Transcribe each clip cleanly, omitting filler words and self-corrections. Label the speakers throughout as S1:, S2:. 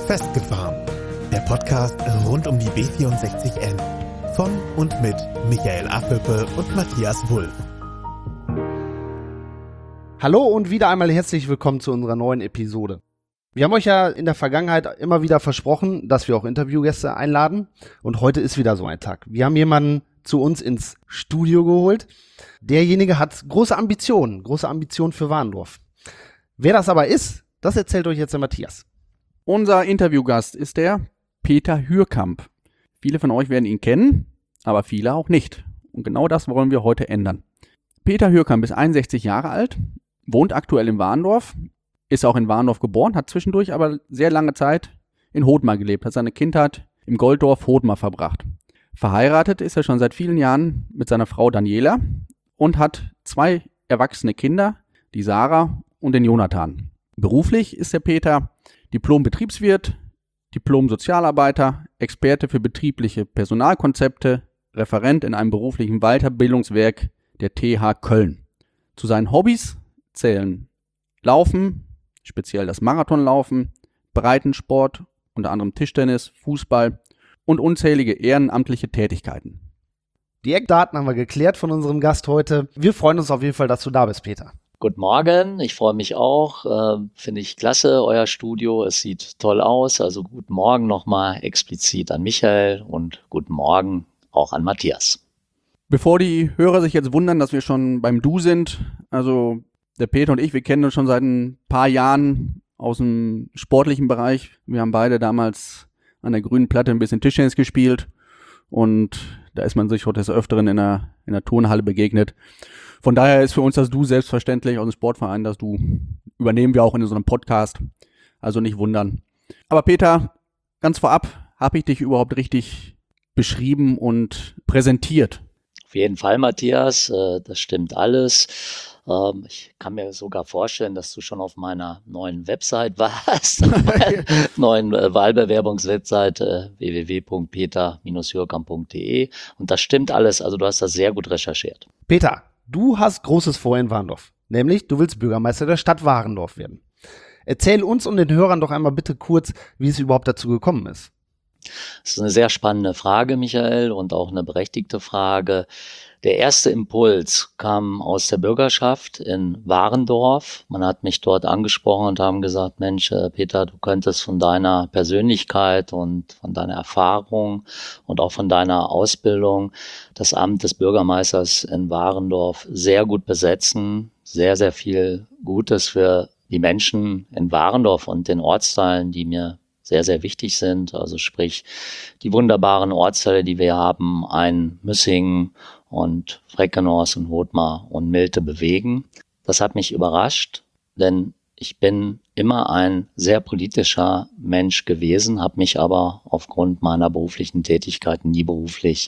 S1: Festgefahren. Der Podcast rund um die B64N. Von und mit Michael Affelpe und Matthias Wulff.
S2: Hallo und wieder einmal herzlich willkommen zu unserer neuen Episode. Wir haben euch ja in der Vergangenheit immer wieder versprochen, dass wir auch Interviewgäste einladen. Und heute ist wieder so ein Tag. Wir haben jemanden zu uns ins Studio geholt. Derjenige hat große Ambitionen für Warndorf. Wer das aber ist, das erzählt euch jetzt der Matthias.
S3: Unser Interviewgast ist der Peter Hürkamp. Viele von euch werden ihn kennen, aber viele auch nicht. Und genau das wollen wir heute ändern. Peter Hürkamp ist 61 Jahre alt, wohnt aktuell in Warndorf, ist auch in Warndorf geboren, hat zwischendurch aber sehr lange Zeit in Hothmar gelebt, hat seine Kindheit im Golddorf Hothmar verbracht. Verheiratet ist er schon seit vielen Jahren mit seiner Frau Daniela und hat 2 erwachsene Kinder, die Sarah und den Jonathan. Beruflich ist der Peter Diplom-Betriebswirt, Diplom-Sozialarbeiter, Experte für betriebliche Personalkonzepte, Referent in einem beruflichen Weiterbildungswerk der TH Köln. Zu seinen Hobbys zählen Laufen, speziell das Marathonlaufen, Breitensport, unter anderem Tischtennis, Fußball und unzählige ehrenamtliche Tätigkeiten.
S2: Die Eckdaten haben wir geklärt von unserem Gast heute. Wir freuen uns auf jeden Fall, dass du da bist, Peter.
S4: Guten Morgen, ich freue mich auch. Finde ich klasse, euer Studio. Es sieht toll aus. Also guten Morgen nochmal explizit an Michael und guten Morgen auch an Matthias.
S3: Bevor die Hörer sich jetzt wundern, dass wir schon beim Du sind, also der Peter und ich, wir kennen uns schon seit ein paar Jahren aus dem sportlichen Bereich. Wir haben beide damals an der grünen Platte ein bisschen Tischtennis gespielt und da ist man sich heute des Öfteren in der Turnhalle begegnet. Von daher ist für uns das Du selbstverständlich aus dem Sportverein, das Du übernehmen wir auch in unserem Podcast, also nicht wundern. Aber Peter, ganz vorab, habe ich dich überhaupt richtig beschrieben und präsentiert?
S4: Auf jeden Fall, Matthias, das stimmt alles. Ich kann mir sogar vorstellen, dass du schon auf meiner neuen Website warst, neuen Wahlbewerbungswebsite www.peter-hürkamp.de und das stimmt alles, also du hast das sehr gut recherchiert.
S2: Peter, du hast Großes vor in Warndorf, nämlich du willst Bürgermeister der Stadt Warendorf werden. Erzähl uns und den Hörern doch einmal bitte kurz, wie es überhaupt dazu gekommen ist.
S4: Das ist eine sehr spannende Frage, Michael, und auch eine berechtigte Frage. Der erste Impuls kam aus der Bürgerschaft in Warendorf. Man hat mich dort angesprochen und haben gesagt, Mensch, Peter, du könntest von deiner Persönlichkeit und von deiner Erfahrung und auch von deiner Ausbildung das Amt des Bürgermeisters in Warendorf sehr gut besetzen. Sehr, sehr viel Gutes für die Menschen in Warendorf und den Ortsteilen, die mir sehr, sehr wichtig sind. Also sprich, die wunderbaren Ortsteile, die wir haben, Müssingen und Freckenhorst und Hothmar und Milte bewegen. Das hat mich überrascht, denn ich bin immer ein sehr politischer Mensch gewesen, habe mich aber aufgrund meiner beruflichen Tätigkeiten nie politisch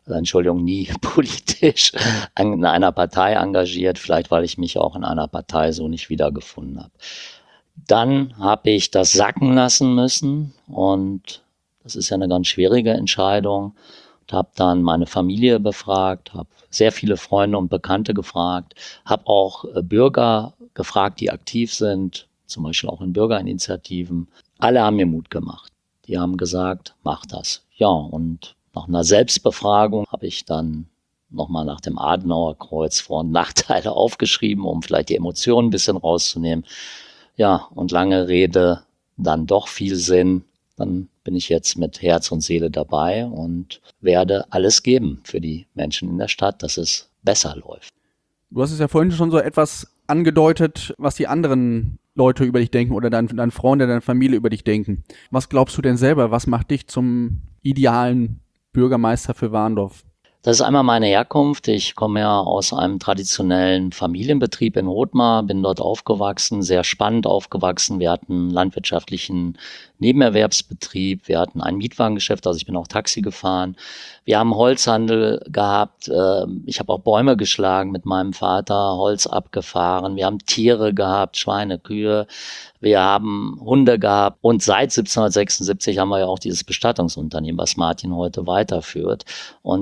S4: in einer Partei engagiert, vielleicht weil ich mich auch in einer Partei so nicht wiedergefunden habe. Dann habe ich das sacken lassen müssen und das ist ja eine ganz schwierige Entscheidung. Und habe dann meine Familie befragt, habe sehr viele Freunde und Bekannte gefragt, habe auch Bürger gefragt, die aktiv sind, zum Beispiel auch in Bürgerinitiativen. Alle haben mir Mut gemacht. Die haben gesagt, mach das. Ja, und nach einer Selbstbefragung habe ich dann nochmal nach dem Adenauerkreuz Vor- und Nachteile aufgeschrieben, um vielleicht die Emotionen ein bisschen rauszunehmen. Ja, und lange Rede, dann doch viel Sinn. Dann bin ich jetzt mit Herz und Seele dabei und werde alles geben für die Menschen in der Stadt, dass es besser läuft.
S3: Du hast es ja vorhin schon so etwas angedeutet, was die anderen Leute über dich denken oder dein Freunde, deine Familie über dich denken. Was glaubst du denn selber? Was macht dich zum idealen Bürgermeister für Warndorf?
S4: Das ist einmal meine Herkunft. Ich komme ja aus einem traditionellen Familienbetrieb in Hothmar, bin dort aufgewachsen, sehr spannend aufgewachsen. Wir hatten einen landwirtschaftlichen Nebenerwerbsbetrieb, wir hatten ein Mietwagengeschäft, also ich bin auch Taxi gefahren. Wir haben Holzhandel gehabt, ich habe auch Bäume geschlagen mit meinem Vater, Holz abgefahren. Wir haben Tiere gehabt, Schweine, Kühe. Wir haben Hunde gehabt und seit 1776 haben wir ja auch dieses Bestattungsunternehmen, was Martin heute weiterführt. Und da könnt ihr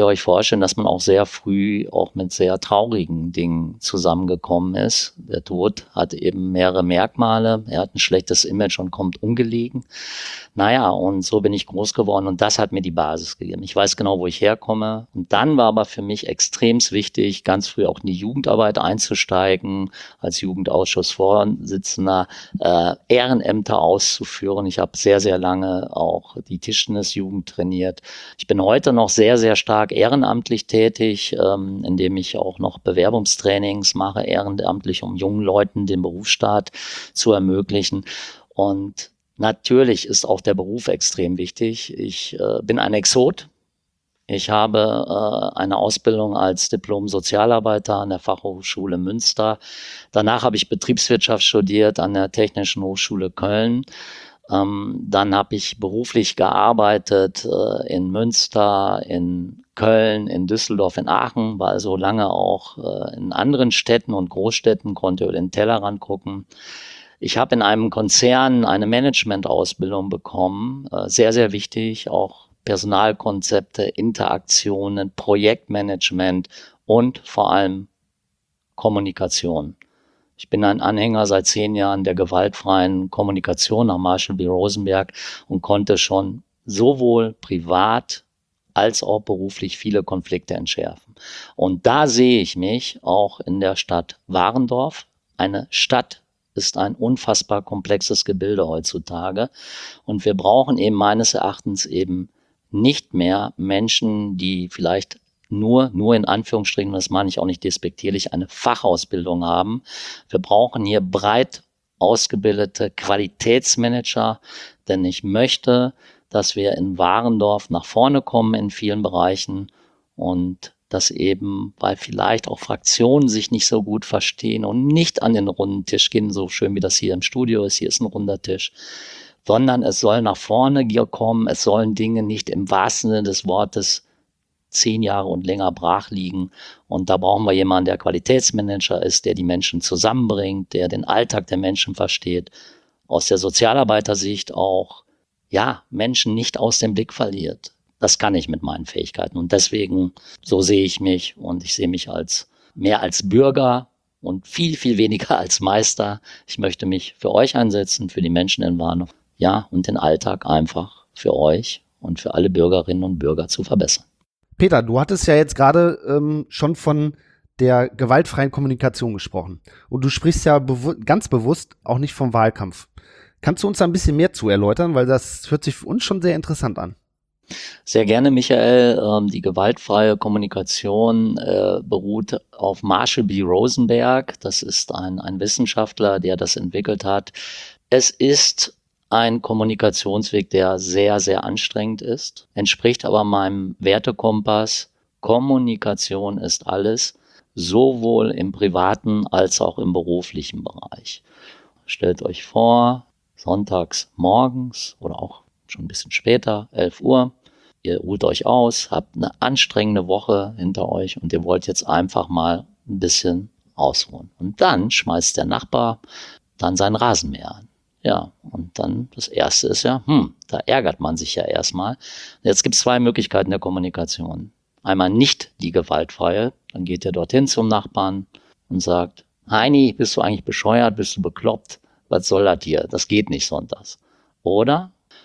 S4: ihr euch vorstellen, dass man auch sehr früh auch mit sehr traurigen Dingen zusammengekommen ist. Der Tod hat eben mehrere Merkmale. Er hat ein schlechtes Image und kommt ungelegen. Naja, und so bin ich groß geworden und das hat mir die Basis gegeben. Ich weiß genau, wo ich herkomme. Und dann war aber für mich extremst wichtig, ganz früh auch in die Jugendarbeit einzusteigen, als Jugendausschussvorsitzender Ehrenämter auszuführen. Ich habe sehr, sehr lange auch die Tischtennisjugend trainiert. Ich bin heute noch sehr, sehr stark ehrenamtlich tätig, indem ich auch noch Bewerbungstrainings mache, ehrenamtlich, um jungen Leuten den Berufsstart zu ermöglichen. Und natürlich ist auch der Beruf extrem wichtig. Ich bin ein Exot. Ich habe eine Ausbildung als Diplom-Sozialarbeiter an der Fachhochschule Münster. Danach habe ich Betriebswirtschaft studiert an der Technischen Hochschule Köln. Dann habe ich beruflich gearbeitet in Münster, in Köln, in Düsseldorf, in Aachen, war also lange auch in anderen Städten und Großstädten, konnte über den Tellerrand gucken. Ich habe in einem Konzern eine Management-Ausbildung bekommen, sehr, sehr wichtig, auch Personalkonzepte, Interaktionen, Projektmanagement und vor allem Kommunikation. Ich bin ein Anhänger seit 10 Jahren der gewaltfreien Kommunikation nach Marshall B. Rosenberg und konnte schon sowohl privat als auch beruflich viele Konflikte entschärfen. Und da sehe ich mich auch in der Stadt Warendorf. Eine Stadt ist ein unfassbar komplexes Gebilde heutzutage. Und wir brauchen eben meines Erachtens eben nicht mehr Menschen, die vielleicht nur in Anführungsstrichen, das meine ich auch nicht despektierlich, eine Fachausbildung haben. Wir brauchen hier breit ausgebildete Qualitätsmanager, denn ich möchte, dass wir in Warendorf nach vorne kommen in vielen Bereichen und dass eben, weil vielleicht auch Fraktionen sich nicht so gut verstehen und nicht an den runden Tisch gehen, so schön wie das hier im Studio ist, hier ist ein runder Tisch, sondern es soll nach vorne kommen, es sollen Dinge nicht im wahrsten Sinne des Wortes 10 Jahre und länger brach liegen. Und da brauchen wir jemanden, der Qualitätsmanager ist, der die Menschen zusammenbringt, der den Alltag der Menschen versteht, aus der Sozialarbeitersicht auch, ja, Menschen nicht aus dem Blick verliert. Das kann ich mit meinen Fähigkeiten. Und deswegen, so sehe ich mich und ich sehe mich als mehr als Bürger und viel, viel weniger als Meister. Ich möchte mich für euch einsetzen, für die Menschen in Warndorf, ja, und den Alltag einfach für euch und für alle Bürgerinnen und Bürger zu verbessern.
S2: Peter, du hattest ja jetzt gerade schon von der gewaltfreien Kommunikation gesprochen. Und du sprichst ja ganz bewusst auch nicht vom Wahlkampf. Kannst du uns da ein bisschen mehr zu erläutern? Weil das hört sich für uns schon sehr interessant an.
S4: Sehr gerne, Michael. Die gewaltfreie Kommunikation beruht auf Marshall B. Rosenberg. Das ist ein Wissenschaftler, der das entwickelt hat. Es ist ein Kommunikationsweg, der sehr, sehr anstrengend ist, entspricht aber meinem Wertekompass. Kommunikation ist alles, sowohl im privaten als auch im beruflichen Bereich. Stellt euch vor, sonntags morgens oder auch schon ein bisschen später, 11 Uhr, ihr ruht euch aus, habt eine anstrengende Woche hinter euch und ihr wollt jetzt einfach mal ein bisschen ausruhen. Und dann schmeißt der Nachbar dann sein Rasenmäher an. Ja, und dann das Erste ist ja, da ärgert man sich ja erstmal. Jetzt gibt es 2 Möglichkeiten der Kommunikation. Einmal nicht die gewaltfreie, dann geht ihr dorthin zum Nachbarn und sagt, Heini, bist du eigentlich bescheuert, bist du bekloppt, was soll das hier, das geht nicht sonntags. Oder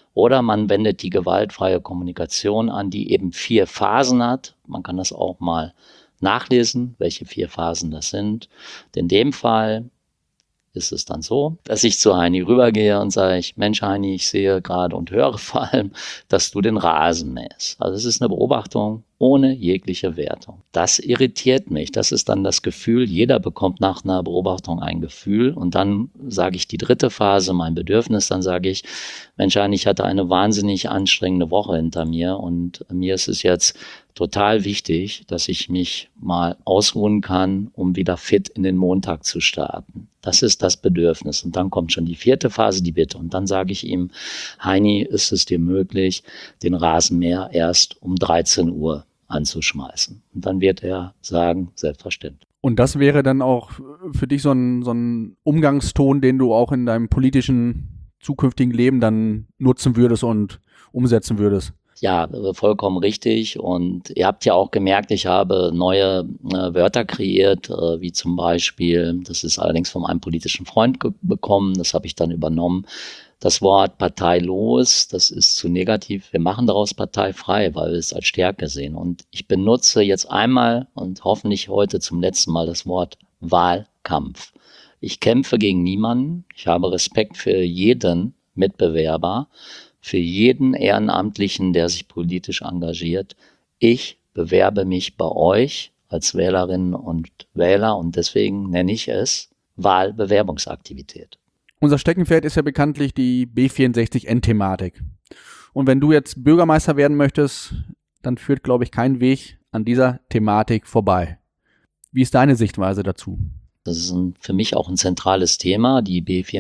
S4: man wendet die gewaltfreie Kommunikation an, die eben 4 Phasen hat. Man kann das auch mal nachlesen, welche 4 Phasen das sind. In dem Fall ist es dann so, dass ich zu Heini rübergehe und sage, Mensch Heini, ich sehe gerade und höre vor allem, dass du den Rasen mähst. Also es ist eine Beobachtung ohne jegliche Wertung. Das irritiert mich. Das ist dann das Gefühl, jeder bekommt nach einer Beobachtung ein Gefühl und dann sage ich die 3. Phase, mein Bedürfnis, dann sage ich, Mensch Heini, ich hatte eine wahnsinnig anstrengende Woche hinter mir und mir ist es jetzt total wichtig, dass ich mich mal ausruhen kann, um wieder fit in den Montag zu starten. Das ist das Bedürfnis. Und dann kommt schon die 4. Phase, die Bitte. Und dann sage ich ihm, Heini, ist es dir möglich, den Rasenmäher erst um 13 Uhr anzuschmeißen? Und dann wird er sagen, selbstverständlich.
S3: Und das wäre dann auch für dich so ein Umgangston, den du auch in deinem politischen zukünftigen Leben dann nutzen würdest und umsetzen würdest?
S4: Ja, vollkommen richtig. Und ihr habt ja auch gemerkt, ich habe neue Wörter kreiert, wie zum Beispiel, das ist allerdings von einem politischen Freund bekommen, das habe ich dann übernommen. Das Wort parteilos, das ist zu negativ. Wir machen daraus parteifrei, weil wir es als Stärke sehen. Und ich benutze jetzt einmal und hoffentlich heute zum letzten Mal das Wort Wahlkampf. Ich kämpfe gegen niemanden. Ich habe Respekt für jeden Mitbewerber, für jeden Ehrenamtlichen, der sich politisch engagiert. Ich bewerbe mich bei euch als Wählerinnen und Wähler und deswegen nenne ich es Wahlbewerbungsaktivität.
S3: Unser Steckenpferd ist ja bekanntlich die B64N-Thematik. Und wenn du jetzt Bürgermeister werden möchtest, dann führt, glaube ich, kein Weg an dieser Thematik vorbei. Wie ist deine Sichtweise dazu?
S4: Das ist für mich auch ein zentrales Thema, die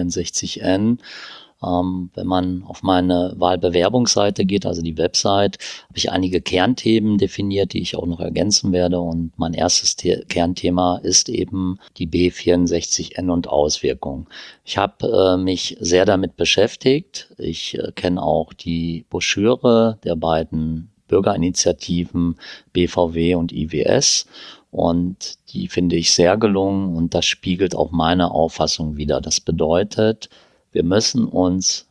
S4: B64N. Wenn man auf meine Wahlbewerbungsseite geht, also die Website, habe ich einige Kernthemen definiert, die ich auch noch ergänzen werde. Und mein erstes Kernthema ist eben die B64N und Auswirkungen. Ich habe mich sehr damit beschäftigt. Ich kenne auch die Broschüre der beiden Bürgerinitiativen BVW und IWS. Und die finde ich sehr gelungen und das spiegelt auch meine Auffassung wider. Das bedeutet, wir müssen uns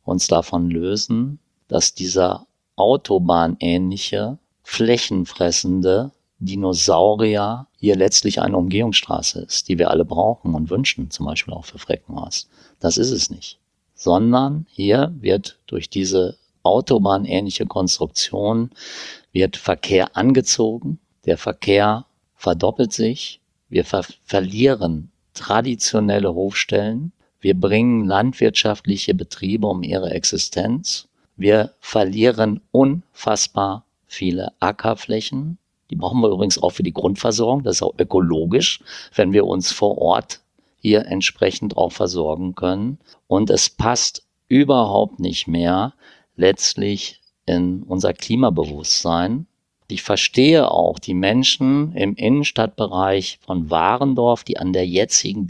S4: davon lösen, dass dieser autobahnähnliche, flächenfressende Dinosaurier hier letztlich eine Umgehungsstraße ist, die wir alle brauchen und wünschen, zum Beispiel auch für Freckenhaus. Das ist es nicht. Sondern hier wird durch diese autobahnähnliche Konstruktion wird Verkehr angezogen. Der Verkehr verdoppelt sich. Wir verlieren traditionelle Hofstellen. Wir bringen landwirtschaftliche Betriebe um ihre Existenz. Wir verlieren unfassbar viele Ackerflächen. Die brauchen wir übrigens auch für die Grundversorgung. Das ist auch ökologisch, wenn wir uns vor Ort hier entsprechend auch versorgen können. Und es passt überhaupt nicht mehr letztlich in unser Klimabewusstsein. Ich verstehe auch die Menschen im Innenstadtbereich von Warendorf, die an der jetzigen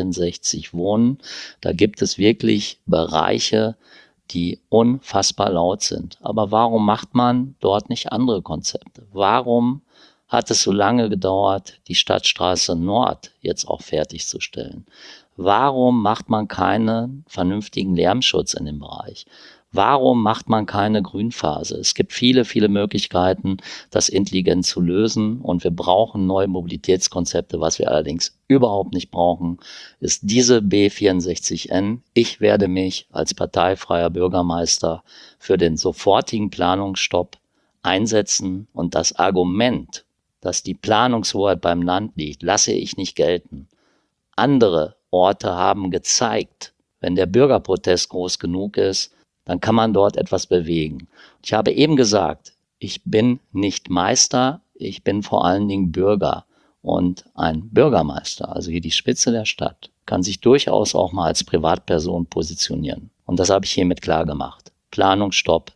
S4: B64 wohnen. Da gibt es wirklich Bereiche, die unfassbar laut sind. Aber warum macht man dort nicht andere Konzepte? Warum hat es so lange gedauert, die Stadtstraße Nord jetzt auch fertigzustellen? Warum macht man keinen vernünftigen Lärmschutz in dem Bereich? Warum macht man keine Grünphase? Es gibt viele, viele Möglichkeiten, das intelligent zu lösen und wir brauchen neue Mobilitätskonzepte. Was wir allerdings überhaupt nicht brauchen, ist diese B64N. Ich werde mich als parteifreier Bürgermeister für den sofortigen Planungsstopp einsetzen und das Argument, dass die Planungshoheit beim Land liegt, lasse ich nicht gelten. Andere Orte haben gezeigt, wenn der Bürgerprotest groß genug ist, dann kann man dort etwas bewegen. Ich habe eben gesagt, ich bin nicht Meister, ich bin vor allen Dingen Bürger. Und ein Bürgermeister, also hier die Spitze der Stadt, kann sich durchaus auch mal als Privatperson positionieren. Und das habe ich hiermit klar gemacht. Planungsstopp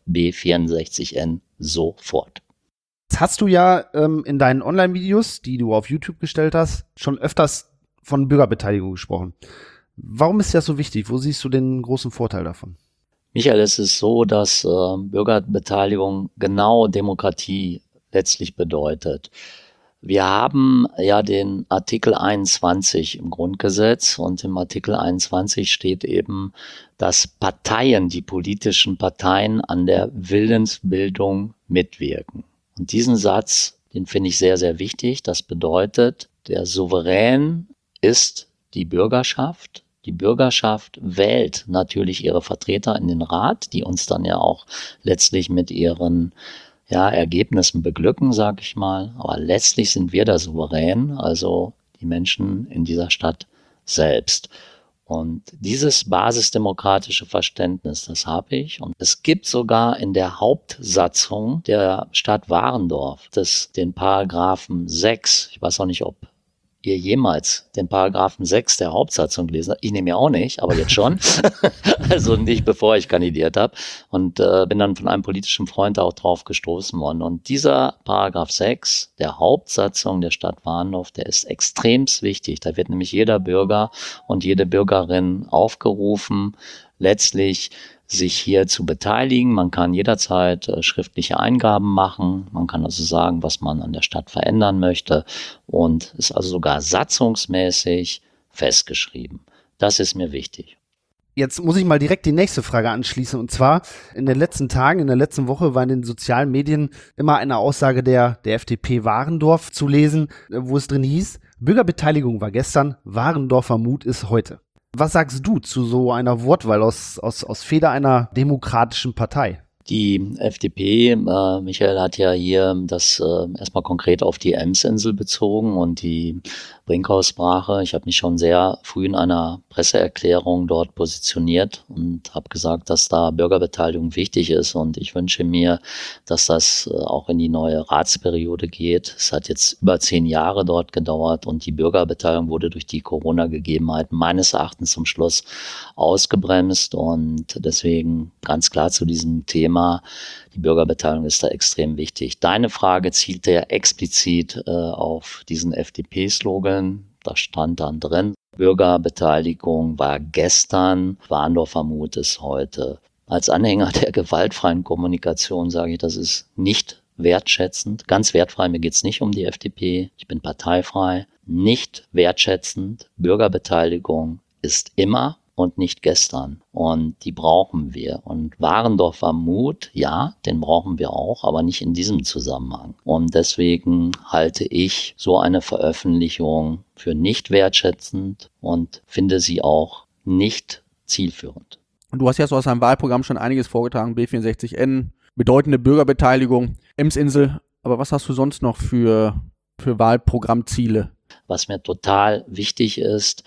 S4: B64N sofort.
S2: Jetzt hast du ja in deinen Online-Videos, die du auf YouTube gestellt hast, schon öfters von Bürgerbeteiligung gesprochen. Warum ist das so wichtig? Wo siehst du den großen Vorteil davon?
S4: Michael, es ist so, dass Bürgerbeteiligung genau Demokratie letztlich bedeutet. Wir haben ja den Artikel 21 im Grundgesetz und im Artikel 21 steht eben, dass Parteien, die politischen Parteien an der Willensbildung mitwirken. Und diesen Satz, den finde ich sehr, sehr wichtig. Das bedeutet, der Souverän ist die Bürgerschaft. Die Bürgerschaft wählt natürlich ihre Vertreter in den Rat, die uns dann ja auch letztlich mit ihren Ergebnissen beglücken, sag ich mal. Aber letztlich sind wir der Souverän, also die Menschen in dieser Stadt selbst. Und dieses basisdemokratische Verständnis, das habe ich. Und es gibt sogar in der Hauptsatzung der Stadt Warendorf den Paragraphen 6, ich weiß auch nicht, ob ihr jemals den Paragraphen 6 der Hauptsatzung gelesen habt. Ich nehme ja auch nicht, aber jetzt schon. Also nicht bevor ich kandidiert habe. Und bin dann von einem politischen Freund auch drauf gestoßen worden. Und dieser Paragraph 6 der Hauptsatzung der Stadt Warendorf, der ist extremst wichtig. Da wird nämlich jeder Bürger und jede Bürgerin aufgerufen, letztlich sich hier zu beteiligen. Man kann jederzeit schriftliche Eingaben machen. Man kann also sagen, was man an der Stadt verändern möchte und ist also sogar satzungsmäßig festgeschrieben. Das ist mir wichtig.
S2: Jetzt muss ich mal direkt die nächste Frage anschließen. Und zwar, in den letzten Tagen, in der letzten Woche war in den sozialen Medien immer eine Aussage der FDP Warendorf zu lesen, wo es drin hieß, Bürgerbeteiligung war gestern, Warendorfer Mut ist heute. Was sagst du zu so einer Wortwahl aus Feder einer demokratischen Partei?
S4: Die FDP, Michael hat ja hier das erstmal konkret auf die Emsinsel bezogen und die Brinkhaus-Sprache. Ich habe mich schon sehr früh in einer Presseerklärung dort positioniert und habe gesagt, dass da Bürgerbeteiligung wichtig ist und ich wünsche mir, dass das auch in die neue Ratsperiode geht. Es hat jetzt über 10 Jahre dort gedauert und die Bürgerbeteiligung wurde durch die Corona-Gegebenheiten meines Erachtens zum Schluss ausgebremst und deswegen ganz klar zu diesem Thema, die Bürgerbeteiligung ist da extrem wichtig. Deine Frage zielte ja explizit auf diesen FDP-Slogan. Da stand dann drin, Bürgerbeteiligung war gestern, Warendorfer Mut ist heute. Als Anhänger der gewaltfreien Kommunikation sage ich, das ist nicht wertschätzend. Ganz wertfrei, mir geht es nicht um die FDP. Ich bin parteifrei. Nicht wertschätzend. Bürgerbeteiligung ist immer und nicht gestern. Und die brauchen wir. Und Warendorfer Mut, ja, den brauchen wir auch, aber nicht in diesem Zusammenhang. Und deswegen halte ich so eine Veröffentlichung für nicht wertschätzend und finde sie auch nicht zielführend.
S3: Und du hast ja so aus deinem Wahlprogramm schon einiges vorgetragen, B64N, bedeutende Bürgerbeteiligung, Emsinsel. Aber was hast du sonst noch für Wahlprogrammziele?
S4: Was mir total wichtig ist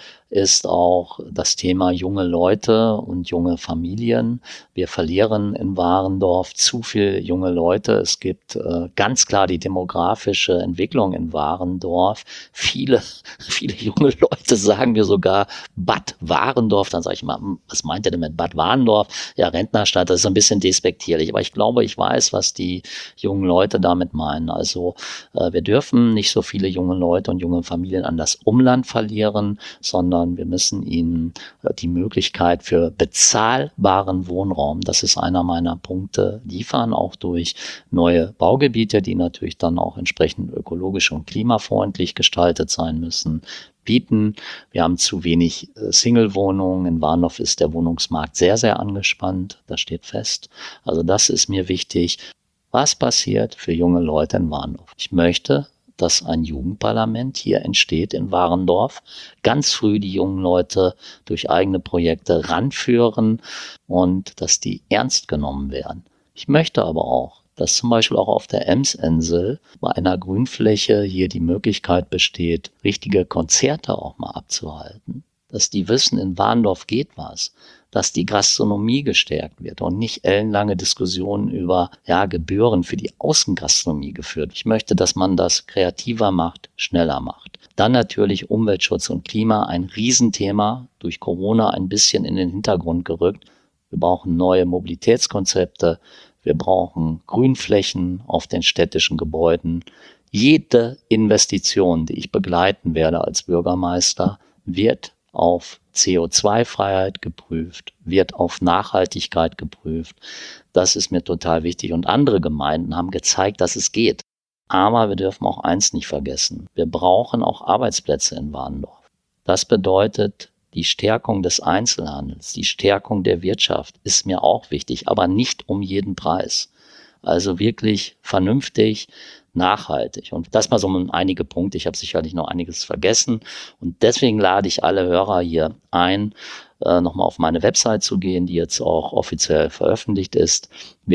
S4: auch das Thema junge Leute und junge Familien. Wir verlieren in Warendorf zu viele junge Leute. Es gibt ganz klar die demografische Entwicklung in Warendorf. Viele junge Leute sagen mir sogar Bad Warendorf. Dann sage ich mal, was meint ihr denn mit Bad Warendorf? Ja, Rentnerstadt, das ist ein bisschen despektierlich. Aber ich glaube, ich weiß, was die jungen Leute damit meinen. Also wir dürfen nicht so viele junge Leute und junge Familien an das Umland verlieren, sondern wir müssen ihnen die Möglichkeit für bezahlbaren Wohnraum, das ist einer meiner Punkte, liefern, auch durch neue Baugebiete, die natürlich dann auch entsprechend ökologisch und klimafreundlich gestaltet sein müssen, bieten. Wir haben zu wenig Single-Wohnungen. In Warendorf ist der Wohnungsmarkt sehr, sehr angespannt. Das steht fest. Also das ist mir wichtig. Was passiert für junge Leute in Warendorf? Ich möchte, dass ein Jugendparlament hier entsteht in Warendorf, ganz früh die jungen Leute durch eigene Projekte ranführen und dass die ernst genommen werden. Ich möchte aber auch, dass zum Beispiel auch auf der Emsinsel bei einer Grünfläche hier die Möglichkeit besteht, richtige Konzerte auch mal abzuhalten. Dass die wissen, in Warendorf geht was. Dass die Gastronomie gestärkt wird und nicht ellenlange Diskussionen über Gebühren für die Außengastronomie geführt. Ich möchte, dass man das kreativer macht, schneller macht. Dann natürlich Umweltschutz und Klima, ein Riesenthema, durch Corona ein bisschen in den Hintergrund gerückt. Wir brauchen neue Mobilitätskonzepte, wir brauchen Grünflächen auf den städtischen Gebäuden. Jede Investition, die ich begleiten werde als Bürgermeister, wird auf CO2-Freiheit geprüft, wird auf Nachhaltigkeit geprüft. Das ist mir total wichtig. Und andere Gemeinden haben gezeigt, dass es geht. Aber wir dürfen auch eins nicht vergessen. Wir brauchen auch Arbeitsplätze in Warendorf. Das bedeutet, die Stärkung des Einzelhandels, die Stärkung der Wirtschaft ist mir auch wichtig, aber nicht um jeden Preis. Also wirklich vernünftig, nachhaltig. Und das mal so einige Punkte. Ich habe sicherlich noch einiges vergessen. Und deswegen lade ich alle Hörer hier ein, nochmal auf meine Website zu gehen, die jetzt auch offiziell veröffentlicht ist,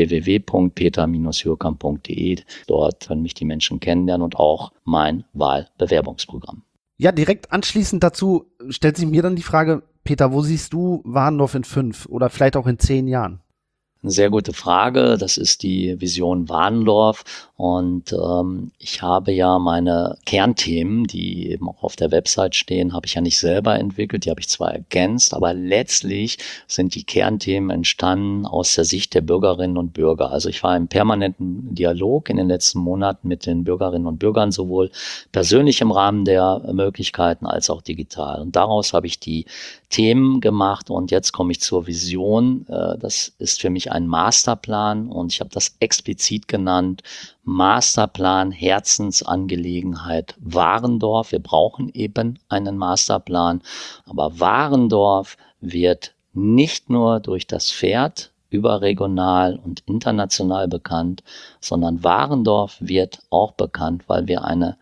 S4: www.peter-hürkamp.de. Dort können mich die Menschen kennenlernen und auch mein Wahlbewerbungsprogramm.
S2: Ja, direkt anschließend dazu stellt sich mir dann die Frage, Peter, wo siehst du Warendorf in 5 oder vielleicht auch in 10 Jahren?
S4: Eine sehr gute Frage. Das ist die Vision Warendorf. Und ich habe ja meine Kernthemen, die eben auch auf der Website stehen, habe ich ja nicht selber entwickelt. Die habe ich zwar ergänzt, aber letztlich sind die Kernthemen entstanden aus der Sicht der Bürgerinnen und Bürger. Also ich war im permanenten Dialog in den letzten Monaten mit den Bürgerinnen und Bürgern, sowohl persönlich im Rahmen der Möglichkeiten als auch digital. Und daraus habe ich die Themen gemacht und jetzt komme ich zur Vision. Das ist für mich ein Masterplan und ich habe das explizit genannt. Masterplan, Herzensangelegenheit Warendorf. Wir brauchen eben einen Masterplan, aber Warendorf wird nicht nur durch das Pferd überregional und international bekannt, sondern Warendorf wird auch bekannt, weil wir eine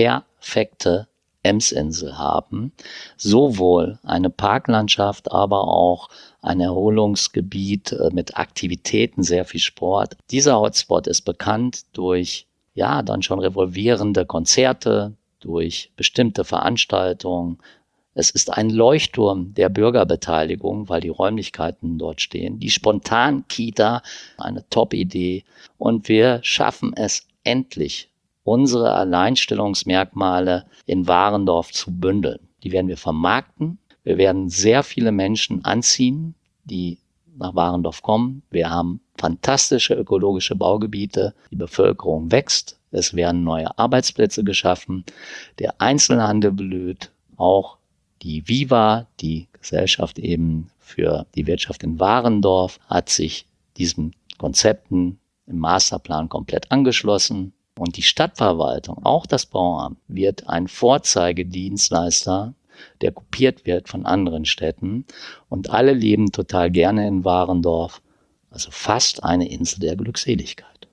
S4: perfekte Emsinsel haben, sowohl eine Parklandschaft, aber auch ein Erholungsgebiet mit Aktivitäten, sehr viel Sport. Dieser Hotspot ist bekannt durch dann schon revolvierende Konzerte, durch bestimmte Veranstaltungen. Es ist ein Leuchtturm der Bürgerbeteiligung, weil die Räumlichkeiten dort stehen. Die Spontan-Kita, eine Top-Idee. Und wir schaffen es endlich, unsere Alleinstellungsmerkmale in Warendorf zu bündeln. Die werden wir vermarkten. Wir werden sehr viele Menschen anziehen, die nach Warendorf kommen. Wir haben fantastische ökologische Baugebiete. Die Bevölkerung wächst. Es werden neue Arbeitsplätze geschaffen. Der Einzelhandel blüht. Auch die Viva, die Gesellschaft eben für die Wirtschaft in Warendorf, hat sich diesen Konzepten im Masterplan komplett angeschlossen. Und die Stadtverwaltung, auch das Bauamt, wird ein Vorzeigedienstleister, der kopiert wird von anderen Städten. Und alle leben total gerne in Warendorf. Also fast eine Insel der Glückseligkeit.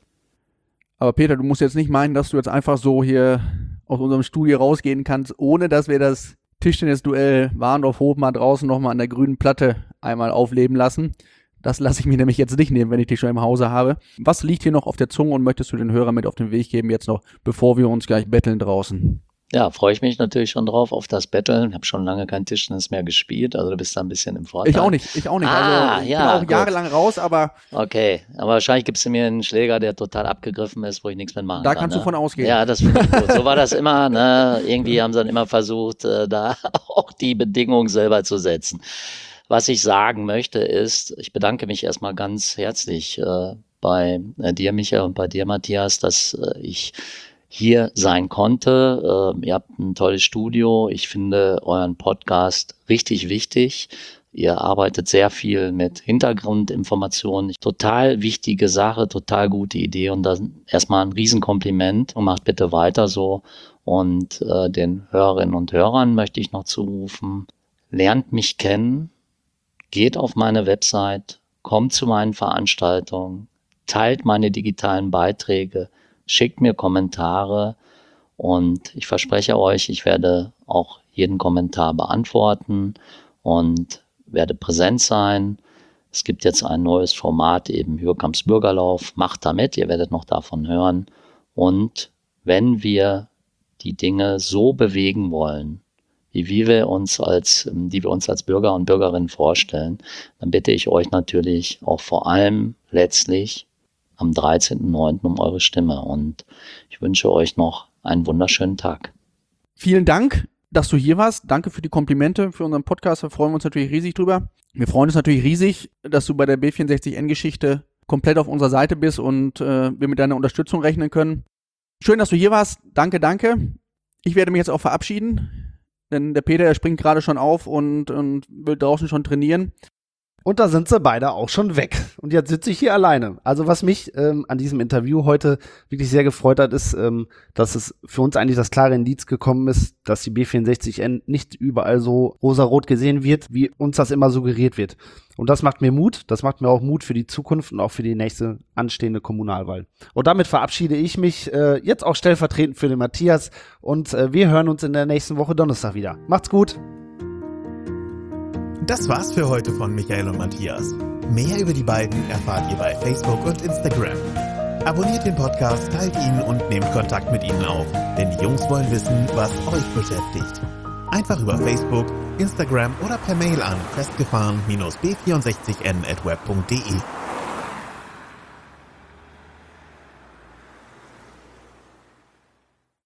S3: Aber Peter, du musst jetzt nicht meinen, dass du jetzt einfach so hier aus unserem Studio rausgehen kannst, ohne dass wir das Tischtennisduell Warendorf-Hof draußen nochmal an der grünen Platte einmal aufleben lassen. Das lasse ich mir nämlich jetzt nicht nehmen, wenn ich dich schon im Hause habe. Was liegt hier noch auf der Zunge und möchtest du den Hörern mit auf den Weg geben jetzt noch, bevor wir uns gleich betteln draußen?
S4: Ja, freue ich mich natürlich schon drauf auf das Betteln. Ich habe schon lange kein Tischtennis mehr gespielt, also du bist da ein bisschen im Vorteil.
S3: Ich auch nicht. Also ich bin auch jahrelang raus, aber...
S4: Okay, aber wahrscheinlich gibst du mir einen Schläger, der total abgegriffen ist, wo ich nichts mehr machen
S3: kann.
S4: Da
S3: kannst du von ausgehen.
S4: Ja, das finde ich gut. So war das immer, ne? Irgendwie haben sie dann immer versucht, da auch die Bedingungen selber zu setzen. Was ich sagen möchte ist, ich bedanke mich erstmal ganz herzlich bei dir, Michael, und bei dir, Matthias, dass ich hier sein konnte. Ihr habt ein tolles Studio. Ich finde euren Podcast richtig wichtig. Ihr arbeitet sehr viel mit Hintergrundinformationen. Total wichtige Sache, total gute Idee und dann erstmal ein Riesenkompliment und macht bitte weiter so. Und den Hörerinnen und Hörern möchte ich noch zurufen, lernt mich kennen, geht auf meine Website, kommt zu meinen Veranstaltungen, teilt meine digitalen Beiträge, schickt mir Kommentare und ich verspreche euch, ich werde auch jeden Kommentar beantworten und werde präsent sein. Es gibt jetzt ein neues Format, eben Hürkamps Bürgerlauf. Macht da mit, ihr werdet noch davon hören. Und wenn wir die Dinge so bewegen wollen, die wir uns als Bürger und Bürgerinnen vorstellen, dann bitte ich euch natürlich auch vor allem letztlich am 13.09. um eure Stimme. Und ich wünsche euch noch einen wunderschönen Tag.
S3: Vielen Dank, dass du hier warst. Danke für die Komplimente für unseren Podcast. Da freuen wir uns natürlich riesig drüber. Wir freuen uns natürlich riesig, dass du bei der B64N-Geschichte komplett auf unserer Seite bist und wir mit deiner Unterstützung rechnen können. Schön, dass du hier warst. Danke. Ich werde mich jetzt auch verabschieden, denn der Peter, der springt gerade schon auf und will draußen schon trainieren.
S2: Und da sind sie beide auch schon weg. Und jetzt sitze ich hier alleine. Also was mich an diesem Interview heute wirklich sehr gefreut hat, ist, dass es für uns eigentlich das klare Indiz gekommen ist, dass die B64N nicht überall so rosarot gesehen wird, wie uns das immer suggeriert wird. Und das macht mir Mut. Das macht mir auch Mut für die Zukunft und auch für die nächste anstehende Kommunalwahl. Und damit verabschiede ich mich jetzt auch stellvertretend für den Matthias. Und wir hören uns in der nächsten Woche Donnerstag wieder. Macht's gut!
S1: Das war's für heute von Michael und Matthias. Mehr über die beiden erfahrt ihr bei Facebook und Instagram. Abonniert den Podcast, teilt ihn und nehmt Kontakt mit ihnen auf, denn die Jungs wollen wissen, was euch beschäftigt. Einfach über Facebook, Instagram oder per Mail an festgefahren-b64n@web.de.